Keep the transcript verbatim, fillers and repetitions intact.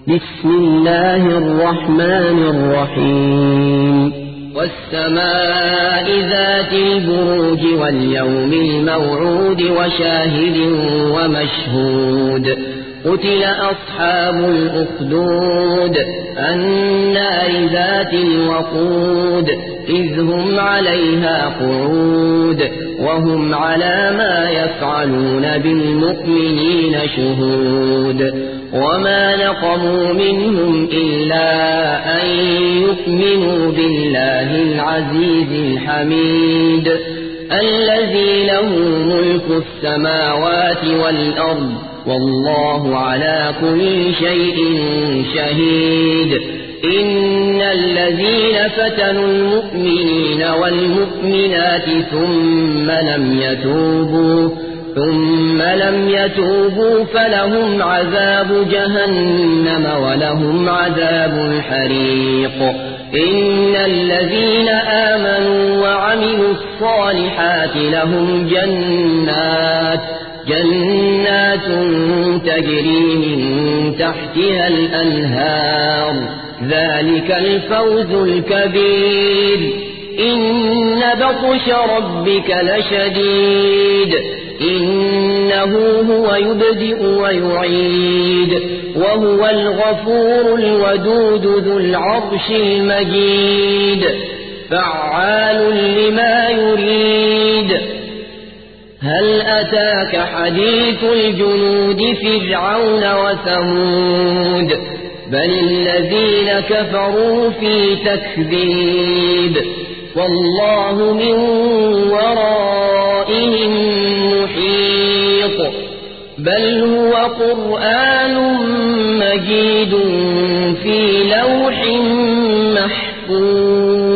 بسم الله الرحمن الرحيم والسماء ذات البروج واليوم الموعود وشاهد ومشهود قتل أصحاب الأخدود النار ذات الوقود إذ هم عليها قعود وهم على ما يفعلون بالمؤمنين شهود وما نقموا منهم إلا أن يؤمنوا بالله العزيز الحميد الذي له ملك السماوات والأرض والله على كل شيء شهيد إن الذين فتنوا المؤمنين والمؤمنات ثم لم يتوبوا ثم لم يتوبوا فلهم عذاب جهنم ولهم عذاب الحريق إن الذين آمنوا وعملوا الصالحات لهم جنات جنات تجري من تحتها الأنهار ذلك الفوز الكبير إن بطش ربك لشديد إنه هو يبدئ ويعيد وهو الغفور الودود ذو العرش المجيد فعال لما يريد هل أتاك حديث الجنود فرعون وثمود بل الذين كفروا في تكذيب والله من ورائهم محيط بل هو قرآن مجيد في لوح محفوظ.